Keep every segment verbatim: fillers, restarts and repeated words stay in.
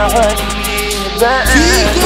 فيكو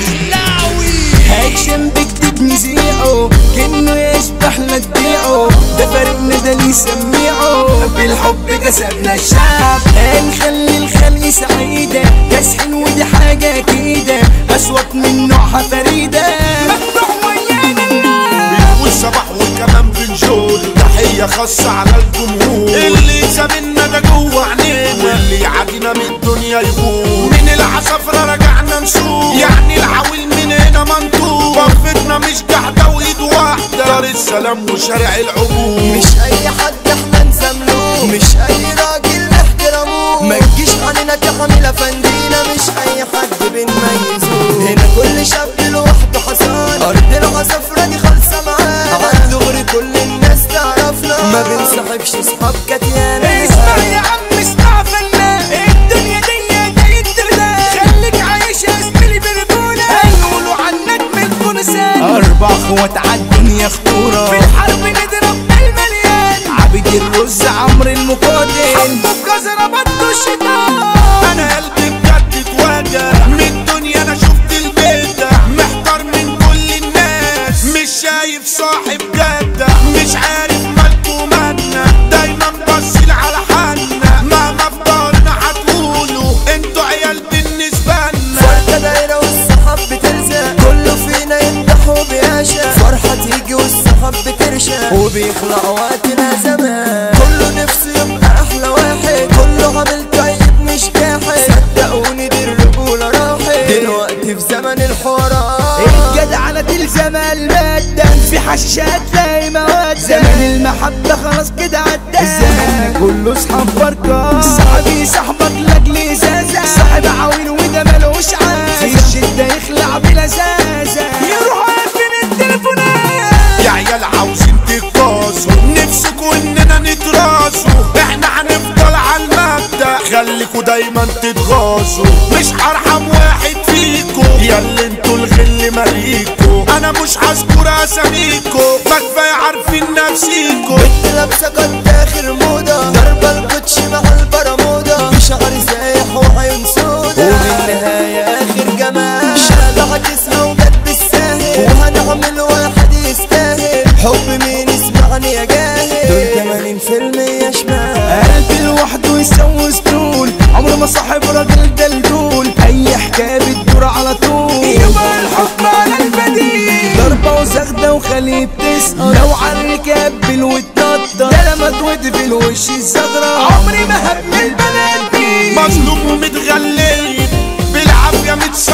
الدخلاوي اكشن بكتب نزيعه كأنه يشبح لتبيعه، ده فريقنا ده اللي يسميعه، بالحب كسبنا الشعب، هنخلي الخلق سعيدة، كاسحين ودي حاجة أكيدة، أصوات من نوعها فريدة، مفتوح ويانا بنقول صباح وكمان بنجول، تحية خاصة على الجمهور اللي سابنا ده جوه عينينا، واللي يعادينا من الدنيا يقول من العصافرة رجعنا نسوق، يعني العويل من هنا منطوق، وقفتنا مش قاعدة وإيد واحدة، دار السلام وشارع العبور، مش اي حد احنا نسملوه، مش اي راجل نحترموه، ما تجيش علينا تحمل افندينا، مش اي حد بنميزوه، هنا كل شاب لوحده حصان، ارض العصافرة دي خالصة معانا، عند دغري كل الناس تعرفنا، ما بنصاحبش اصحاب كتيانا. اسمع يا عم اسمع فنان، الدنيا دي دايت تردان، خليك عايش يا زميلي برجولة، هيقولوا عنك من فرسان، أربع خوات عالدنيا خطورة، في الحرب نضرب بالمليان، عبد الرز عمرو المقاتل، حبه بجزرة بده الشيطان، أنا قلبي بجد اتوجع من الدنيا، أنا شفت البيت محتار من كل الناس، مش شايف صاحب جدة، مش عارف مالكو مالنا، دايما باصين على حالنا، مهما فضلنا هتقولوا انتوا عيال بالنسبة لنا، فرقة دايرة والصحاب بتلزق، كله فينا يمدح وبيعشق، فرحة تيجي والصحاب بترشق، وبيخلع وقتنا زمان، كله نفسه يبقى أحلى واحد، كله عامل طيب مش جاحد، صدقوني دي الرجولة راحت، دلوقتي في زمن الحوارات، الجدعنة تلزم المادة، في حشاشات تلاقي مواد، زمن المحبة خلاص كده عدى، زماننا كله صحاب بركات، صاحبي صاحبك لاجل ازازة، صاحب عويل وده ملوش عازة، في الشدة يخلع بلزازة، يروح يقفل التليفونات، يا عيال عاوزين تتقاسوا، نفسكوا اننا نتراسوا، احنا هنفضل على المبدأ، خليكوا دايما تتغاصوا، مش هرحم واحد فيكوا، يا اللي انتوا الغل ماليكوا، انا مش هذكر اساميكوا، ما كفاية عارفين نفسيكوا، بنت لابسة قد اخر موضة، ضربة الكوتش مع البرمودا، شعر سايح وعين سودا، ومن النهاية اخر جمال، شالها تسمع وجد بالساهل، وهنعمل واحد يستاهل، حب مين يسمعني يا جاهل، دول تمانين في المية شمال، قلبي لوحده يسوي سطول، عمره ما صاحب راجل دلدول، اي حكاية بتدور على طول، يبقى الحكم على البديل، ضربة وزغدة وخليه بتسقط، لو على الركاب بالوتنطط، ده لما تود في الوش الزغرة، عمري ما هبل بنات بيه، مظلوم ومتغلب بالعافية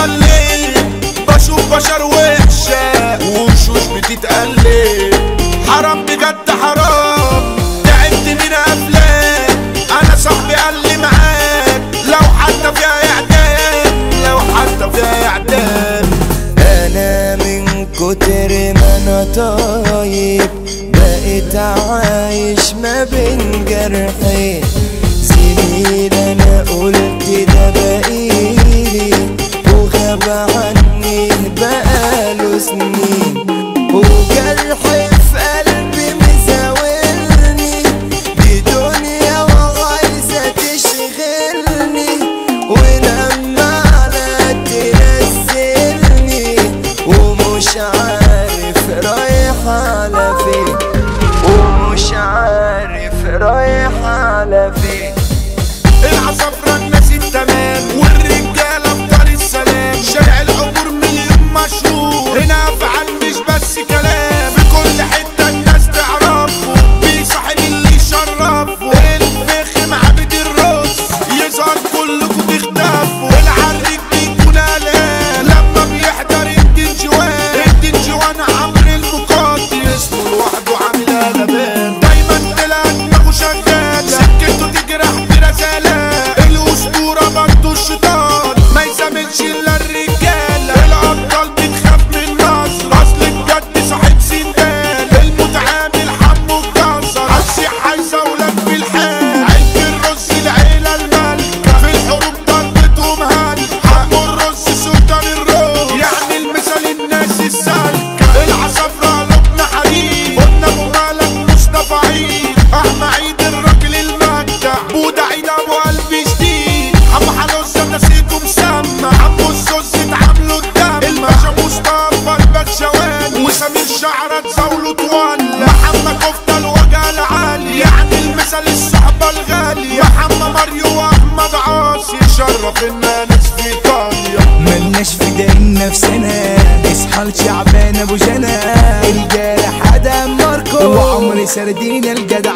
متسلب، بشوف بشر وحشة وشوش بتتقلب، حرام بجد حرام، تعبت من افلام، انا صاحبي قال لي معاك، لو حتى فيها اعدام، لو حتى فيها اعدام، انا من كتر ما انا طايب بقيت عايش ما بين جرحين، زميل انا قلت ده بقيلي وغاب عني بقاله سنين، وجرحي في قلبي مزاولني، دي دنيا وعايزة تشغلني، ولما على تنزلني، ومش عارف رايح على فين. نفسنا. اصحى لشعبان ابو جنى الجارح ادم ماركو وعمري سردين الجدع